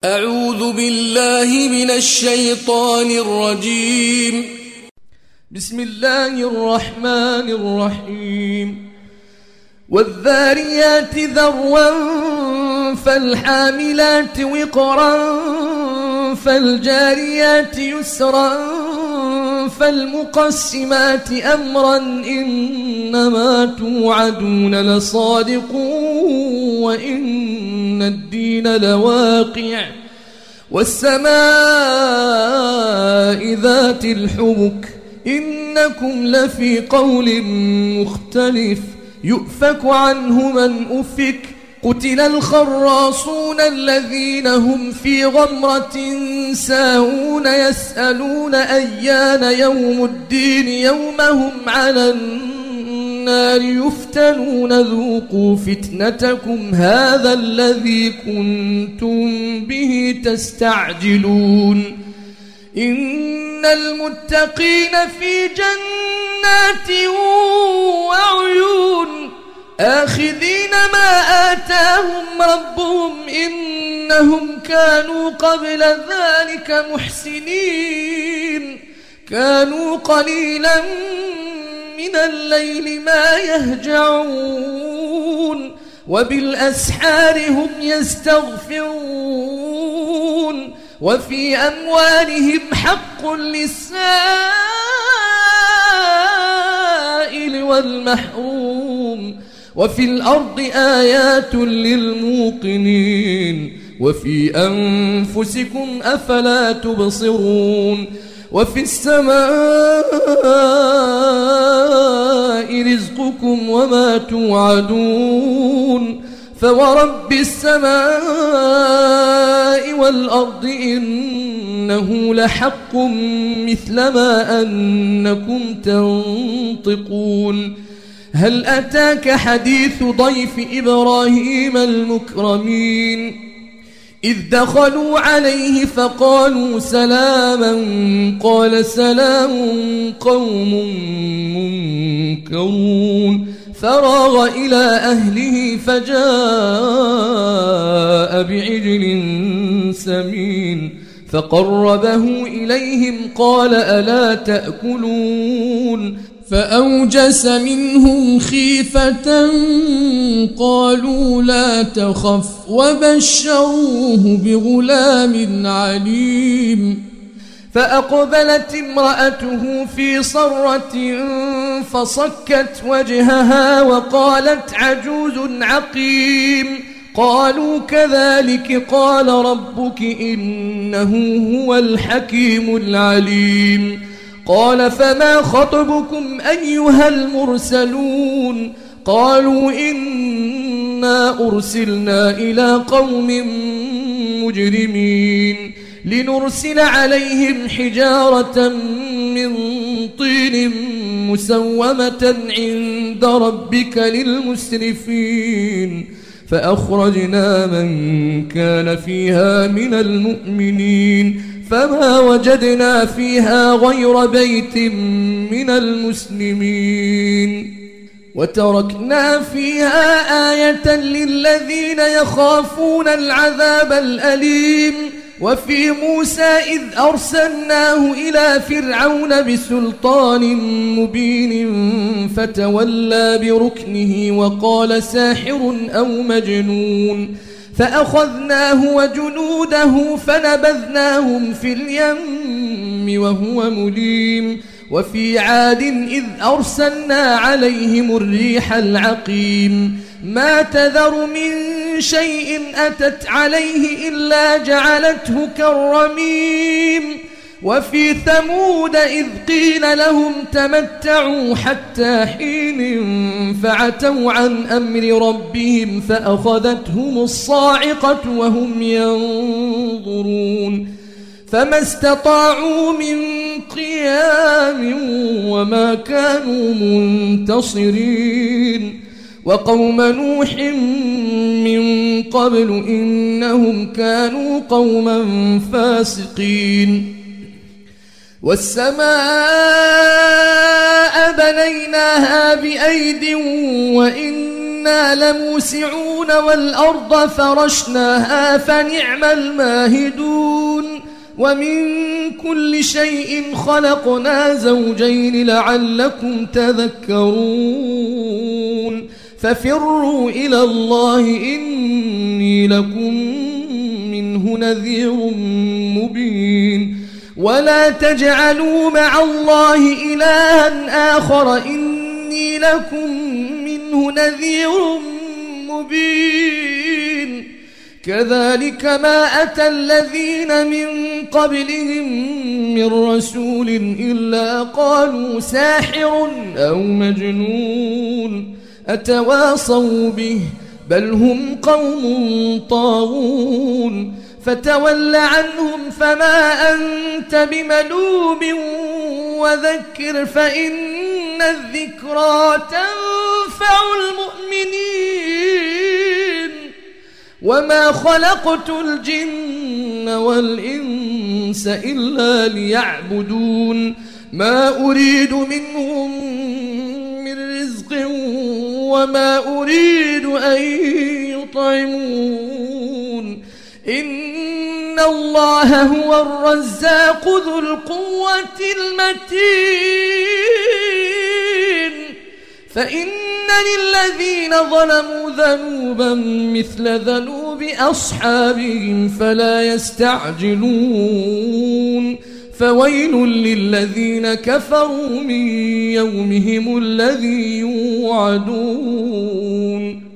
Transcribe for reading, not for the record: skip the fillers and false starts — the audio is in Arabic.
أعوذ بالله من الشيطان الرجيم. بسم الله الرحمن الرحيم. والذاريات ذروا فالحاملات وقرا فالجاريات يسرا فالمقسمات أمرا إنما توعدون لصادق وإن الدين لواقع والسماء ذات الحبك إنكم لفي قول مختلف يؤفك عنه من أفك قتل الخراصون الذين هم في غمرة ساهون يسألون أيان يوم الدين يوم هم على النار يفتنون ذوقوا فتنتكم هذا الذي كنتم به تستعجلون إن المتقين في جنات وعيون آخذين ما آتاهم ربهم إنهم كانوا قبل ذلك محسنين كانوا قليلا من الليل ما يهجعون وبالأسحار هم يستغفرون وفي أموالهم حق للسائل والمحروم وفي الأرض آيات للموقنين وفي أنفسكم أفلا تبصرون وفي السماء رزقكم وما توعدون فورب السماء والأرض إنه لحق مثل ما أنكم تنطقون هل أتاك حديث ضيف إبراهيم المكرمين إذ دخلوا عليه فقالوا سلاما قال سلام قوم منكرون فراغ إلى أهله فجاء بعجل سمين فقربه إليهم قال ألا تأكلون فأوجس منهم خيفة قالوا لا تخف وبشروه بغلام عليم فأقبلت امرأته في صرة فصكت وجهها وقالت عجوز عقيم قالوا كذلك قال ربك إنه هو الحكيم العليم قال فما خطبكم أيها المرسلون قالوا إنا أرسلنا إلى قوم مجرمين لنرسل عليهم حجارة من طين مسومة عند ربك للمسرفين فأخرجنا من كان فيها من المؤمنين فما وجدنا فيها غير بيت من المسلمين وتركنا فيها آية للذين يخافون العذاب الأليم وفي موسى إذ أرسلناه إلى فرعون بسلطان مبين فتولى بركنه وقال ساحر أو مجنون فأخذناه وجنوده فنبذناهم في اليم وهو مليم وفي عاد إذ أرسلنا عليهم الريح العقيم ما تذر من شيء أتت عليه إلا جعلته كالرميم وفي ثمود إذ قيل لهم تمتعوا حتى حين فعتوا عن أمر ربهم فأخذتهم الصاعقة وهم ينظرون فما استطاعوا من قيام وما كانوا منتصرين وقوم نوح من قبل إنهم كانوا قوما فاسقين والسماء بنيناها بأيد وإنا وإنا لموسعون والأرض فرشناها فنعم الماهدون ومن كل شيء خلقنا زوجين لعلكم تذكرون ففروا إلى الله إني لكم منه نذير مبين ولا تجعلوا مع الله إلها آخر إني لكم منه نذير مبين كذلك ما أتى الذين من قبلهم من رسول إلا قالوا ساحر أو مجنون أتواصوا به بل هم قوم طاغون فتول عنهم فما أنت بملوم وذكر فإن الذكرى تنفع المؤمنين وما خلقت الجن والإنس إلا ليعبدون ما أريد منهم من رزق وما أريد أن يطعمون إن الله هو الرزاق ذو القوة المتين فإن للذين ظلموا ذنوبا مثل ذنوب أصحابهم فلا يستعجلون فويل للذين كفروا من يومهم الذي يوعدون